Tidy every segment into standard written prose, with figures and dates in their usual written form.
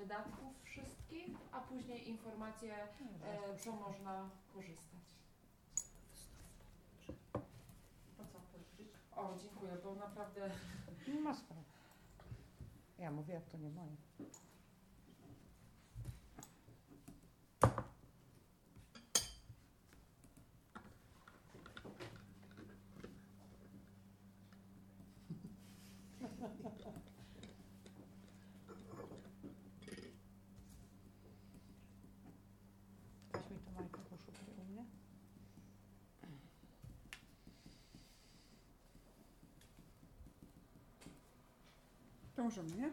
wydatków wszystkich, a później informacje, co można korzystać. Po co powiedzieć? O, dziękuję, bo naprawdę... Nie ma sprawy. Ja mówię, jak to nie moje. Weź mi to Majka poszukaj u mnie. To możemy, nie?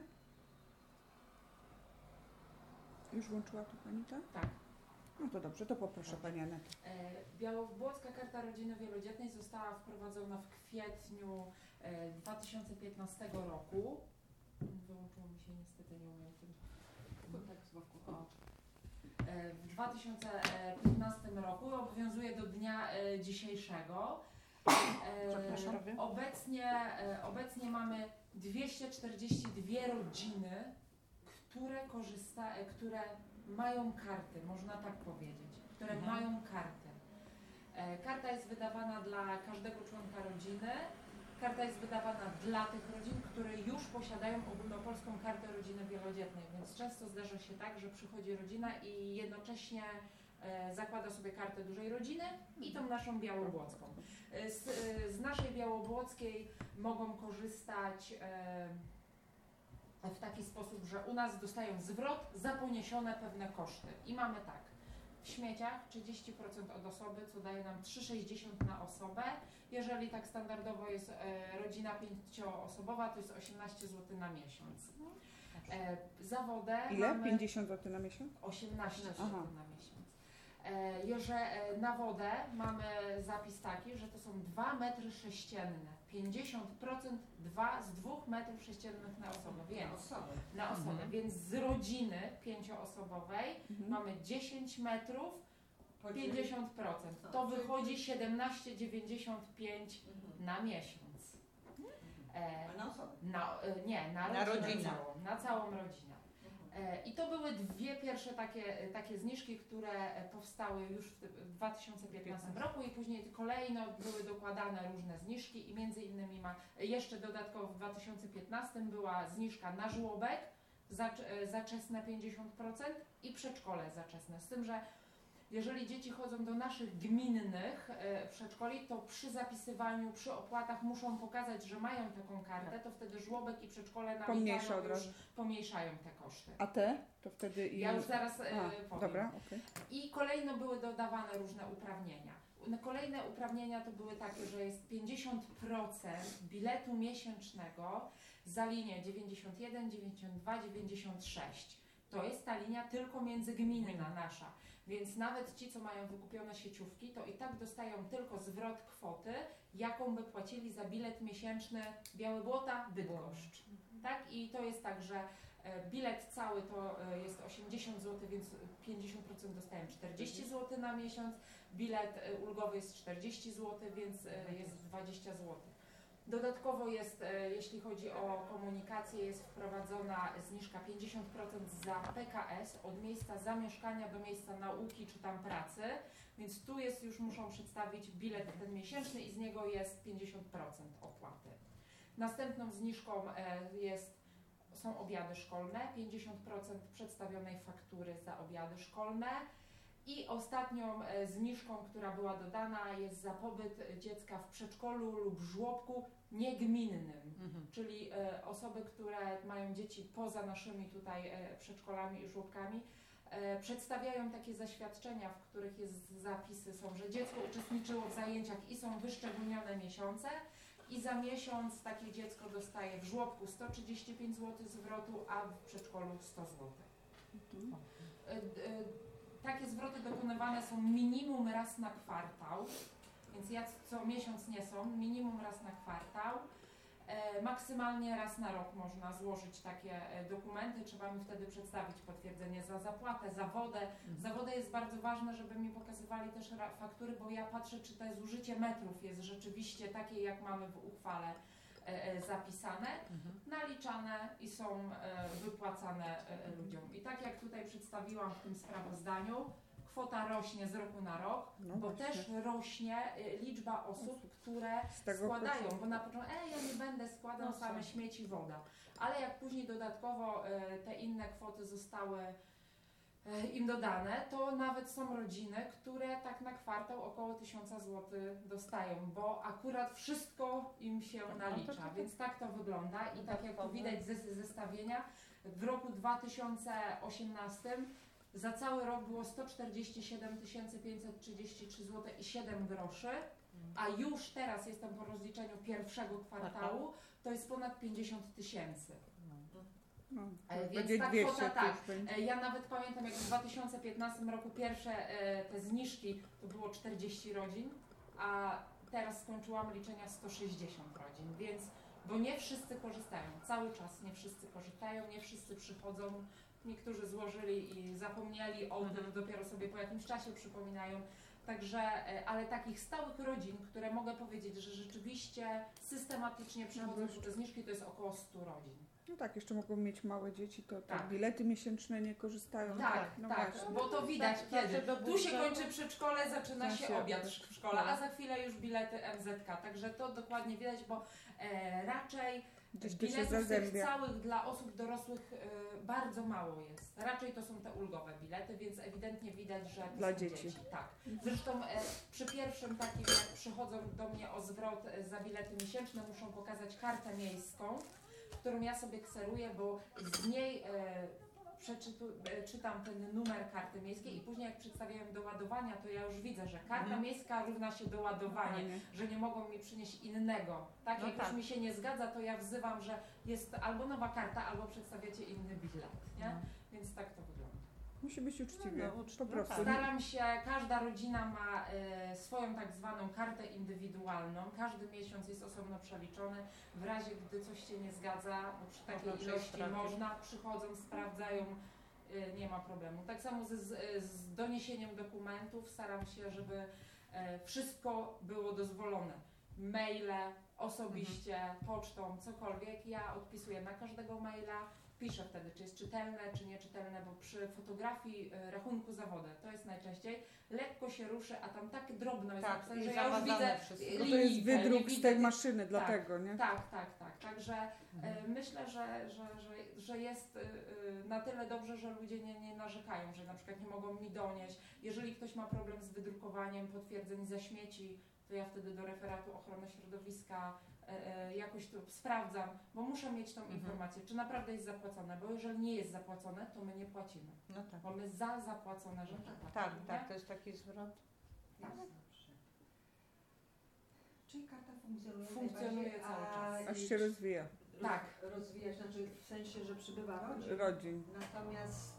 Już włączyła to Pani, tak? Tak. No to dobrze, to poproszę Pani Anetę. Białobłocka Karta Rodziny Wielodzietnej została wprowadzona w kwietniu 2015 roku. Wyłączyło mi się, niestety nie umiem tym. Tak z boku. W 2015 roku obowiązuje do dnia dzisiejszego. Zapraszam. Obecnie mamy 242 rodziny, które mają karty, można tak powiedzieć, które mają karty. Karta jest wydawana dla każdego członka rodziny. Karta jest wydawana dla tych rodzin, które już posiadają ogólnopolską kartę rodziny wielodzietnej, więc często zdarza się tak, że przychodzi rodzina i jednocześnie zakłada sobie kartę dużej rodziny i tą naszą białobłocką. Z naszej białobłockiej mogą korzystać w taki sposób, że u nas dostają zwrot za poniesione pewne koszty. I mamy tak, w śmieciach 30% od osoby, co daje nam 3,60 na osobę. Jeżeli tak standardowo jest rodzina 5-osobowa, to jest 18 zł na miesiąc. Za wodę Ile? mamy 50 zł na miesiąc? 18 zł Aha. na miesiąc. Na wodę mamy zapis taki, że to są 2 metry sześcienne. 50% z 2 metrów sześciennych na osobę. Na osobę. Więc z rodziny 5-osobowej mamy 10 metrów, 50%. To wychodzi 17,95 na miesiąc. Na osobę? Nie, na rodzinę. Na całą rodzinę. I to były dwie pierwsze takie zniżki, które powstały już w 2015 roku i później kolejno były dokładane różne zniżki i między innymi jeszcze dodatkowo w 2015 była zniżka na żłobek zaczesne 50% i przedszkole zaczesne. Z tym, że jeżeli dzieci chodzą do naszych gminnych przedszkoli, to przy zapisywaniu, przy opłatach muszą pokazać, że mają taką kartę, to wtedy żłobek i przedszkole nam pomniejszają te koszty. A te? To wtedy Ja już zaraz powiem. Dobra, okej. I kolejno były dodawane różne uprawnienia. Kolejne uprawnienia to były takie, że jest 50% biletu miesięcznego za linię 91, 92, 96. To jest ta linia tylko międzygminna nasza. Więc nawet ci, co mają wykupione sieciówki, to i tak dostają tylko zwrot kwoty, jaką by płacili za bilet miesięczny Białybłota, Bydgoszcz. Tak? I to jest tak, że bilet cały to jest 80 zł, więc 50% dostają 40 zł na miesiąc. Bilet ulgowy jest 40 zł, więc jest 20 zł. Dodatkowo jest, jeśli chodzi o komunikację, jest wprowadzona zniżka 50% za PKS od miejsca zamieszkania do miejsca nauki czy tam pracy, więc tu już muszą przedstawić bilet ten miesięczny i z niego jest 50% opłaty. Następną zniżką są obiady szkolne, 50% przedstawionej faktury za obiady szkolne. I ostatnią zniżką, która była dodana, jest za pobyt dziecka w przedszkolu lub żłobku niegminnym, czyli osoby, które mają dzieci poza naszymi tutaj przedszkolami i żłobkami, przedstawiają takie zaświadczenia, w których zapisy są, że dziecko uczestniczyło w zajęciach i są wyszczególnione miesiące i za miesiąc takie dziecko dostaje w żłobku 135 zł zwrotu, a w przedszkolu 100 zł. Takie zwroty dokonywane są minimum raz na kwartał, więc co miesiąc nie są, minimum raz na kwartał. Maksymalnie raz na rok można złożyć takie dokumenty, trzeba mi wtedy przedstawić potwierdzenie za zapłatę, za wodę. Za wodę jest bardzo ważne, żeby mi pokazywali też faktury, bo ja patrzę, czy to zużycie metrów jest rzeczywiście takie, jak mamy w uchwale zapisane, naliczane i są wypłacane ludziom. I tak jak tutaj przedstawiłam w tym sprawozdaniu, kwota rośnie z roku na rok, No bo właśnie. też rośnie liczba osób, które Z tego składają, początku. bo na początku, ja nie będę składał No same co? śmieci, woda. Ale jak później dodatkowo te inne kwoty zostały im dodane, to nawet są rodziny, które tak na kwartał około 1000 zł dostają, bo akurat wszystko im się nalicza, więc tak to wygląda i tak jak tu widać ze zestawienia, w roku 2018 za cały rok było 147 533 zł i 7 groszy, a już teraz jestem po rozliczeniu pierwszego kwartału, to jest ponad 50 000. No, Więc będzie ta 200 kwota, to tak. już będzie. Ja nawet pamiętam, jak w 2015 roku pierwsze te zniżki to było 40 rodzin, a teraz skończyłam liczenia 160 rodzin, więc bo nie wszyscy korzystają, cały czas nie wszyscy korzystają, nie wszyscy przychodzą, niektórzy złożyli i zapomnieli o tym, dopiero sobie po jakimś czasie przypominają. Także, ale takich stałych rodzin, które mogę powiedzieć, że rzeczywiście systematycznie przychodzą po te zniżki, to jest około 100 rodzin. No tak, jeszcze mogą mieć małe dzieci, to Tak. bilety miesięczne nie korzystają. Tak, no tak, właśnie. bo to widać kiedy. Tu się kończy przedszkole, zaczyna Tak się się obiad obiad w szkole, a za chwilę już bilety MZK. Także to dokładnie widać, bo raczej Gdzieś to się biletów tych zazębia. całych dla osób dorosłych bardzo mało jest. Raczej to są te ulgowe bilety, więc ewidentnie widać, że to Dla są dzieci. Tak. Zresztą przy pierwszym takim, jak przychodzą do mnie o zwrot za bilety miesięczne, muszą pokazać kartę miejską, którą ja sobie kseruję, bo z niej czytam ten numer karty miejskiej i później jak przedstawiają do ładowania, to ja już widzę, że karta miejska równa się do ładowania, Fajnie. że nie mogą mi przynieść innego. Tak, No jak tak. już mi się nie zgadza, to ja wzywam, że jest albo nowa karta, albo przedstawiacie inny bilet, nie? Więc tak to wygląda. Musi być uczciwie, No, po prostu. tak. Staram się, każda rodzina ma swoją tak zwaną kartę indywidualną, każdy miesiąc jest osobno przeliczony, w razie gdy coś się nie zgadza, bo przy takiej Można ilości sprawdzić. można, przychodzą, sprawdzają, nie ma problemu. Tak samo z doniesieniem dokumentów staram się, żeby wszystko było dozwolone. Maile, osobiście, pocztą, cokolwiek, ja odpisuję na każdego maila, piszę wtedy, czy jest czytelne, czy nieczytelne, bo przy fotografii rachunku za wodę, to jest najczęściej, lekko się ruszy, a tam tak drobno jest Tak, napisane, i że ja już zamazane widzę wszystko. No to jest linijkę, nie wydruk z widzę tej tych- maszyny, dlatego, nie? Tak. Także myślę, że jest na tyle dobrze, że ludzie nie narzekają, że na przykład nie mogą mi donieść. Jeżeli ktoś ma problem z wydrukowaniem potwierdzeń za śmieci, to ja wtedy do referatu ochrony środowiska jakoś to sprawdzam, bo muszę mieć tą informację, czy naprawdę jest zapłacone, bo jeżeli nie jest zapłacone, to my nie płacimy, No tak. bo my za zapłacone rzeczy Tak, płacimy. tak, nie? to jest taki zwrot. Tak. Czyli karta funkcjonuje, Funkcjonuje najbardziej, cały czas. Aż się rozwija. Tak. Rozwija się, znaczy w sensie, że przybywa rodzin. Rodzin. Natomiast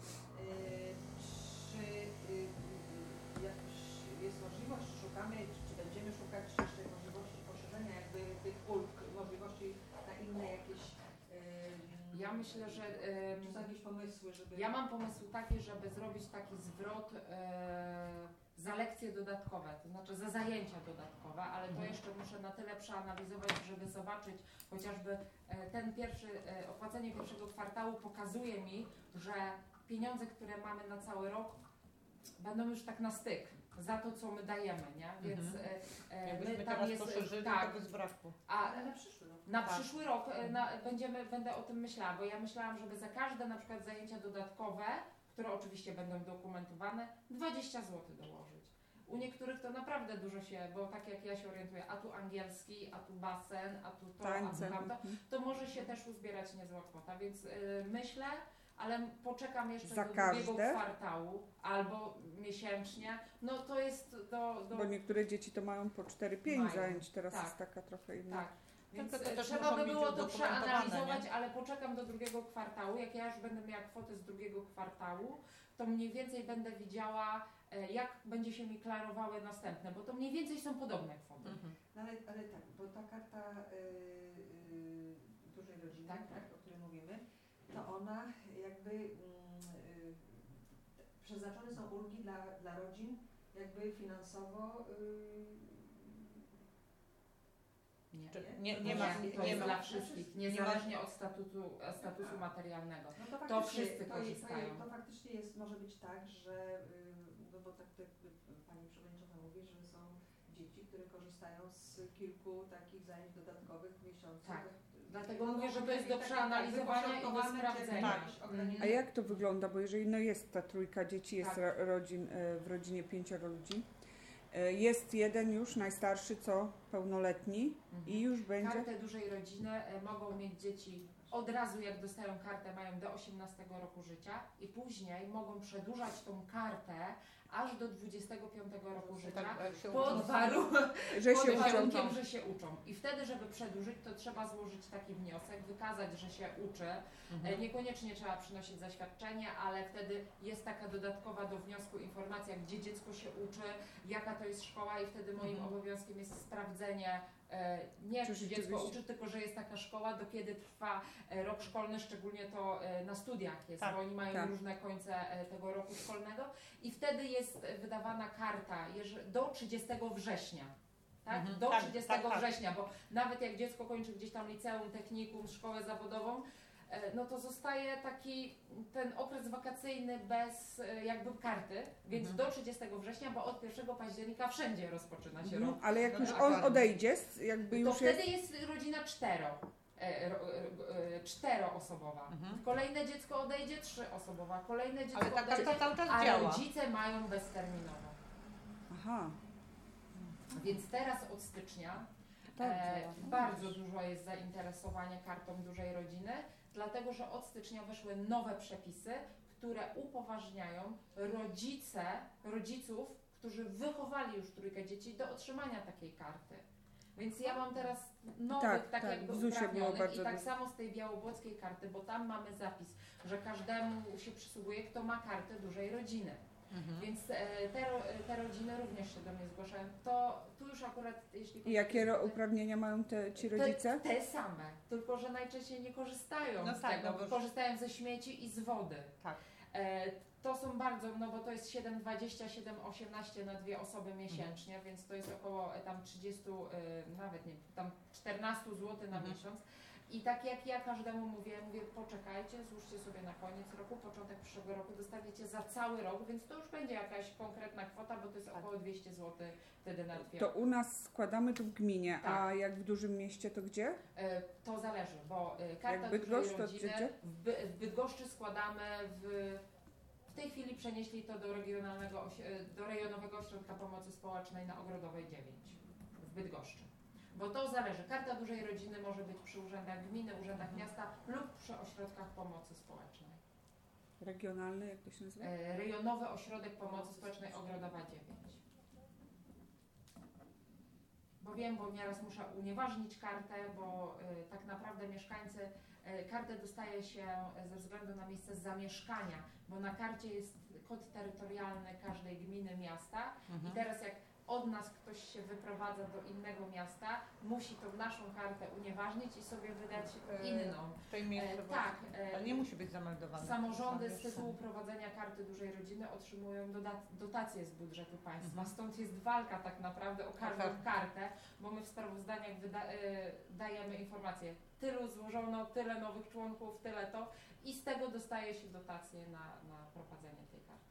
czy jakoś jest możliwość, szukamy, czy będziemy szukać jeszcze możliwości poszerzenia jakby tych ulg, możliwości na inne jakieś, Ja myślę, że czy są jakieś pomysły, żeby... ja mam pomysł taki, żeby zrobić taki zwrot za lekcje dodatkowe, to znaczy za zajęcia dodatkowe, ale to jeszcze muszę na tyle przeanalizować, żeby zobaczyć chociażby ten opłacenie pierwszego kwartału pokazuje mi, że pieniądze, które mamy na cały rok będą już tak na styk za to, co my dajemy, nie? Więc Jakbyśmy my tam teraz jest, poszerzyli, tak, to bez braku. Ale na przyszły rok. na Tak. przyszły rok będę o tym myślała, bo ja myślałam, żeby za każde na przykład zajęcia dodatkowe, które oczywiście będą dokumentowane, 20 zł dołożyć. U niektórych to naprawdę dużo się, bo tak jak ja się orientuję, a tu angielski, a tu basen, a tu to, a Tańce. tu tamto, to może się też uzbierać niezła kwota, więc myślę, ale poczekam jeszcze Za do drugiego każde? kwartału albo miesięcznie. No to jest do Bo niektóre dzieci to mają po 4-5 Mają, zajęć, teraz tak. jest taka trochę inna. tak. Więc Tylko to też trzeba muszą by być było to udokumentowane, przeanalizować, nie? ale poczekam do drugiego kwartału. Jak ja już będę miała kwotę z drugiego kwartału, to mniej więcej będę widziała, jak będzie się mi klarowały następne, bo to mniej więcej są podobne kwoty. No ale tak, bo ta karta dużej rodziny, Tak. tak, o której mówimy, to ona jakby przeznaczone są ulgi dla rodzin jakby finansowo Nie. Czy Nie? nie ma, to nie jest ma. dla wszystkich, niezależnie od statusu materialnego. No to, To faktycznie, wszyscy to jest, korzystają. to faktycznie jest, może być tak, że no bo tak Pani Przewodnicząca mówi, że są dzieci, które korzystają z kilku takich zajęć dodatkowych w miesiącu. Tak. To- Dlatego no, mówię, że to może jest do być takie przeanalizowania i do wypośrodkowane, sprawdzenia. czy jakieś ograniczenia. A jak to wygląda? Bo jeżeli no jest ta trójka dzieci, jest Tak. w rodzinie 5 ludzi, jest jeden już, najstarszy, co pełnoletni i już będzie... Kartę dużej rodziny mogą mieć dzieci od razu, jak dostają kartę, mają do 18 roku życia i później mogą przedłużać tą kartę aż do 25 roku życia Tak, jak się pod, uczą. Że pod się uczą. warunkiem, że się uczą. I wtedy, żeby przedłużyć, to trzeba złożyć taki wniosek, wykazać, że się uczy. Niekoniecznie trzeba przynosić zaświadczenie, ale wtedy jest taka dodatkowa do wniosku informacja, gdzie dziecko się uczy, jaka to jest szkoła i wtedy moim obowiązkiem jest sprawdzenie, nie Czy czy dziecko rzeczywiście- uczy, tylko że jest taka szkoła, do kiedy trwa rok szkolny, szczególnie to na studiach jest, Tak, bo oni mają tak. różne końce tego roku szkolnego i wtedy jest wydawana karta do 30 września. Tak? Do tak, 30 tak. września, bo nawet jak dziecko kończy gdzieś tam liceum, technikum, szkołę zawodową, no to zostaje taki ten okres wakacyjny bez jakby karty, więc do 30 września, bo od 1 października wszędzie rozpoczyna się rok. Ale jak No już tak, on tak. odejdzie, jakby To już wtedy jest... jest rodzina czteroosobowa. Kolejne dziecko odejdzie, 3-osobowa. Kolejne dziecko Ale ta odejdzie, karta cały czas a działa. rodzice mają bezterminowo. Aha, Więc teraz od stycznia tak działa. No bardzo dużo jest zainteresowania kartą dużej rodziny, dlatego że od stycznia weszły nowe przepisy, które upoważniają rodziców, którzy wychowali już trójkę dzieci do otrzymania takiej karty. Więc ja mam teraz nowych, tak jakby w ZUS-ie było uprawnionych bardzo i tak dużo. samo z tej białobłockiej karty, bo tam mamy zapis, że każdemu się przysługuje, kto ma kartę dużej rodziny. Więc te rodziny również się do mnie zgłaszają. To tu już akurat, jeśli I jakie uprawnienia mają ci rodzice? te same, tylko że najczęściej nie korzystają No z tak, tego, no bo- korzystają ze śmieci i z wody. Tak. To są bardzo, no bo to jest 7,20, 7,18 na 2 osoby miesięcznie, więc to jest około tam 30, nawet nie, tam 14 zł na miesiąc. I tak jak ja każdemu mówię, poczekajcie, złóżcie sobie na koniec roku, początek przyszłego roku, dostaniecie za cały rok, więc to już będzie jakaś konkretna kwota, bo to jest około 200 zł wtedy na 2 To u nas składamy tu w gminie, Tak. a jak w dużym mieście to gdzie? To zależy, bo karta Jak Bydgoszcz, dużej to rodziny gdzie? w Bydgoszczy składamy w tej chwili przenieśli to do Rejonowego Ośrodka Pomocy Społecznej na Ogrodowej 9 w Bydgoszczy. Bo to zależy. Karta dużej rodziny może być przy urzędach gminy, urzędach miasta lub przy ośrodkach pomocy społecznej. Regionalny, jak to się nazywa? Rejonowy Ośrodek Pomocy Społecznej Ogrodowa 9. Bo wiem, bo nieraz muszę unieważnić kartę, bo tak naprawdę mieszkańcy kartę dostaje się ze względu na miejsce zamieszkania, bo na karcie jest kod terytorialny każdej gminy, miasta i teraz jak od nas ktoś się wyprowadza do innego miasta, musi tą naszą kartę unieważnić i sobie wydać inną. W tej miejscowości. Tak. Ale nie musi być zameldowane. Samorządy z Zamieszczone. tytułu prowadzenia karty dużej rodziny otrzymują dotacje z budżetu państwa. Stąd jest walka tak naprawdę o każdą kartę, bo my w sprawozdaniach dajemy informacje, tylu złożono, tyle nowych członków, tyle to i z tego dostaje się dotacje na prowadzenie tej karty.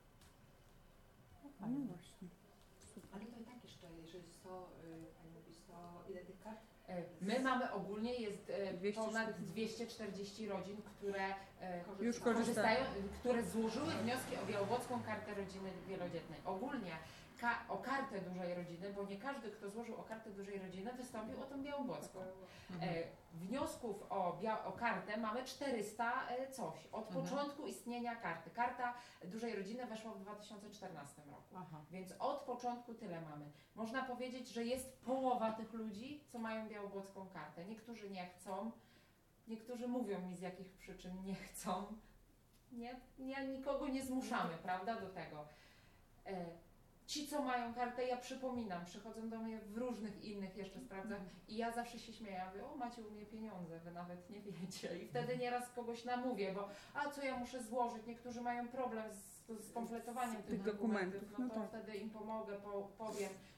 No właśnie. Ale to i tak jeszcze, jeżeli 100, Pani mówi 100, ile tych kart? My mamy ogólnie jest 240. ponad 240 rodzin, które Już korzystają, które złożyły wnioski o Białobłocką Kartę Rodziny Wielodzietnej. Ogólnie o kartę dużej rodziny, bo nie każdy, kto złożył o kartę dużej rodziny, wystąpił o tą białobłocką. Wniosków o kartę mamy 400 coś, od początku istnienia karty. Karta dużej rodziny weszła w 2014 roku, więc od początku tyle mamy. Można powiedzieć, że jest połowa tych ludzi, co mają białobłocką kartę. Niektórzy nie chcą, niektórzy mówią mi z jakich przyczyn nie chcą. Nie, nikogo nie zmuszamy, prawda, do tego. Ci, co mają kartę, ja przypominam, przychodzą do mnie w różnych innych jeszcze sprawdzach i ja zawsze się śmieję, mówię, o macie u mnie pieniądze, wy nawet nie wiecie. I wtedy nieraz kogoś namówię, bo a co ja muszę złożyć, niektórzy mają problem z kompletowaniem tych dokumentów, no to tak. wtedy im pomogę, powiem,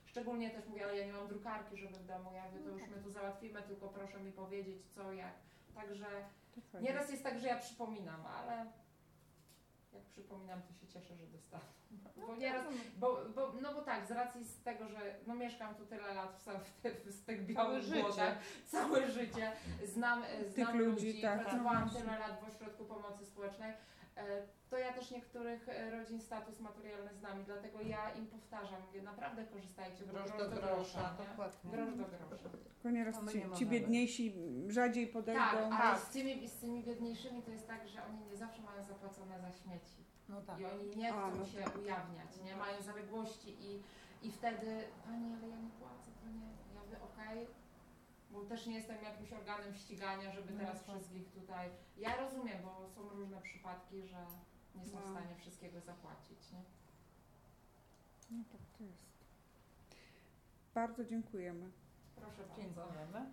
Szczególnie też mówię, ale ja nie mam drukarki, żeby w domu, ja mówię, to już my tu załatwimy, tylko proszę mi powiedzieć co, jak. Także To fajnie. nieraz jest tak, że ja przypominam, ale jak przypominam, to się cieszę, że dostanę. Bo nieraz, bo tak, z racji z tego, że no mieszkam tu tyle lat w tych białych życie. błotach, całe życie, znam ludzi, tak, pracowałam no. tyle lat w ośrodku pomocy społecznej, to ja też niektórych rodzin status materialny znam i dlatego ja im powtarzam, mówię, naprawdę korzystajcie, bo Grosz do grosza, nie? dokładnie. Grosz do grosza. Tylko nieraz To my ci nie możemy. biedniejsi rzadziej podejdą. Tak, Tak. ale z tymi biedniejszymi to jest tak, że oni nie zawsze mają zapłacone za śmieci. No tak. I oni nie chcą A, no się ujawniać, nie mają zaległości i wtedy, pani, ale ja nie płacę, to nie. Ja mówię, okej, bo też nie jestem jakimś organem ścigania, żeby No teraz dokładnie. wszystkich tutaj. Ja rozumiem, bo są różne przypadki, że nie są w No. stanie wszystkiego zapłacić, nie? No tak to jest. Bardzo dziękujemy. Proszę bardzo. Dziękujemy.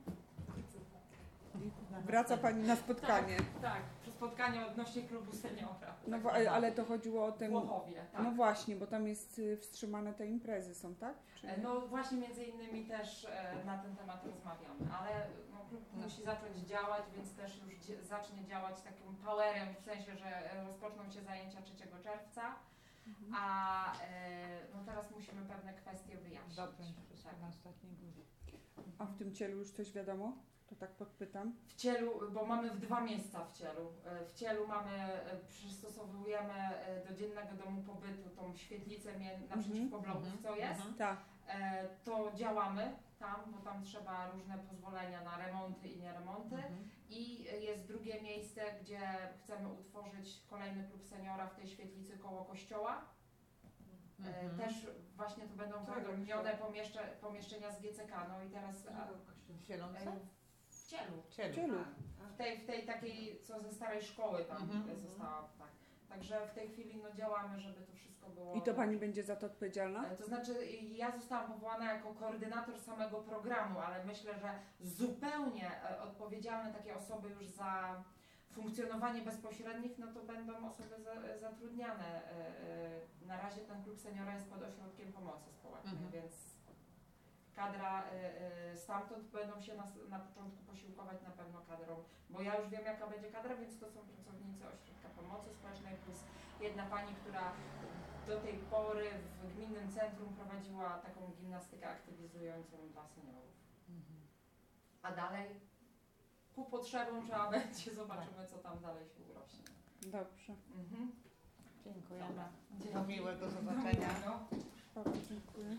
Wraca Pani na spotkanie. Tak, przy spotkaniu odnośnie klubu seniora. No, Tak, ale to chodziło o w tym. Włochowie, tak. No właśnie, bo tam jest wstrzymane te imprezy są, tak? Czy nie? No właśnie między innymi też na ten temat rozmawiamy, ale no, klub musi zacząć działać, więc też już zacznie działać takim powerem, w sensie, że rozpoczną się zajęcia 3 czerwca, a no teraz musimy pewne kwestie wyjaśnić. Dobrze, wszystko Tak. na ostatniej górze. A w tym cielu już coś wiadomo? To tak podpytam. W cielu, bo mamy w 2 miejsca w cielu. W cielu przystosowujemy do dziennego domu pobytu tą świetlicę naprzeciwko bloków, co jest. Tak. To działamy tam, bo tam trzeba różne pozwolenia na remonty i nieremonty. I jest drugie miejsce, gdzie chcemy utworzyć kolejny klub seniora w tej świetlicy koło kościoła. Też właśnie to będą Którego wyodrębnione pomieszczenia z GCK. No i teraz W Zielonce? w cielu. Cielu. W tej takiej, co ze starej szkoły tam została. Tak. Także w tej chwili no, działamy, żeby to wszystko było. I to Pani będzie za to odpowiedzialna? To znaczy, ja zostałam powołana jako koordynator samego programu, ale myślę, że zupełnie odpowiedzialne takie osoby już za funkcjonowanie bezpośrednich, no to będą osoby zatrudniane. Na razie ten klub seniora jest pod ośrodkiem pomocy społecznej, więc kadra stamtąd będą się na początku posiłkować na pewno kadrą, bo ja już wiem jaka będzie kadra, więc to są pracownicy ośrodka pomocy społecznej plus jedna pani, która do tej pory w gminnym centrum prowadziła taką gimnastykę aktywizującą dla seniorów. A dalej ku potrzebom trzeba będzie, zobaczymy co tam dalej się urośnie. Dobrze. Dziękujemy. Dobra. Do miłego zobaczenia. No. Bardzo dziękuję.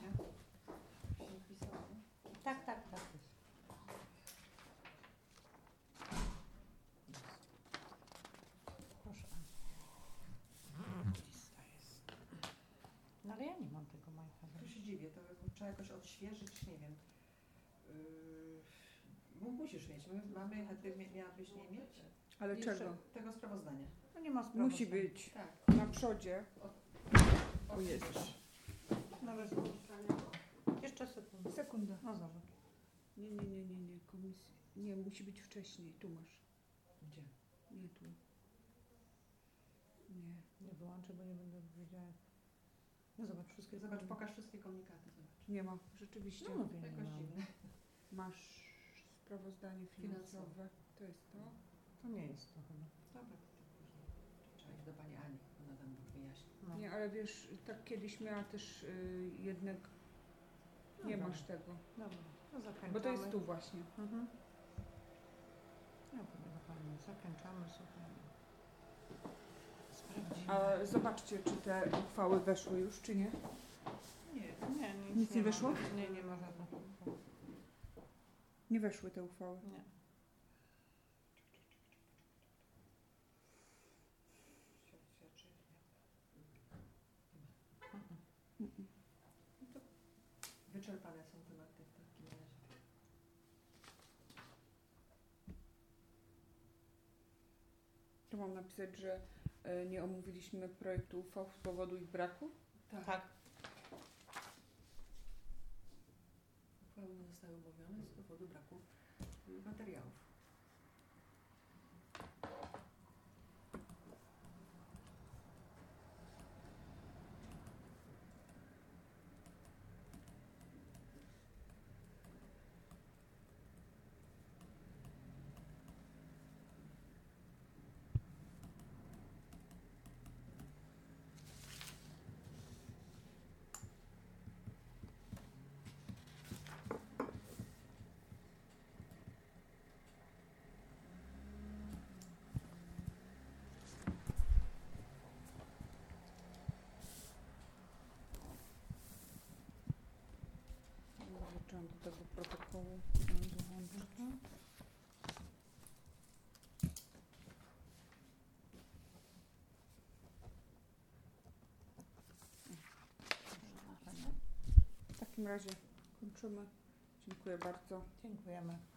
Tak. Proszę. Lista jest. No ale ja nie mam tego majcha. Tu się dziwię, to trzeba jakoś odświeżyć, nie wiem. Musisz mieć, mamy, ty miałabyś nie mieć? Ale Jeszcze czego? tego sprawozdania. No nie ma sprawy. Musi być Tak. na przodzie. O Jezus. No wezmę. Jeszcze sekundę. Sekunda. No zobacz. Nie. Komisja. Nie, musi być wcześniej. Tu masz. Gdzie? Nie tu. Nie. Nie wyłączę, bo nie będę wiedziała. No zobacz, wszystkie Zobacz, pokaż wszystkie komunikaty. Zobacz. Nie ma. Rzeczywiście. No mówię, nie Jakoś mam. dziwne. Masz sprawozdanie finansowe. To jest to. To nie jest to chyba. Dobra, to później. Trzeba iść do pani Ani, ona tam wyjaśni. No. Nie, ale wiesz, tak kiedyś miała też jednak. Nie Dobra. masz tego. Dobra, to zakończamy. Bo to jest tu właśnie. No to fajnie, zakończamy, słuchaj. Sprawdzimy. A zobaczcie, czy te uchwały weszły już, czy nie? Nie, Nic nie ma. wyszło? Nie ma żadnych uchwał. Nie weszły te uchwały. Nie. wyczerpane są tematy w takim razie. To mam napisać, że nie omówiliśmy projektu uchwał z powodu ich braku? Tak. Uchwały nie zostały omówione z powodu braku materiałów. do tego protokołu dołączyć. W takim razie kończymy. Dziękuję bardzo. Dziękujemy.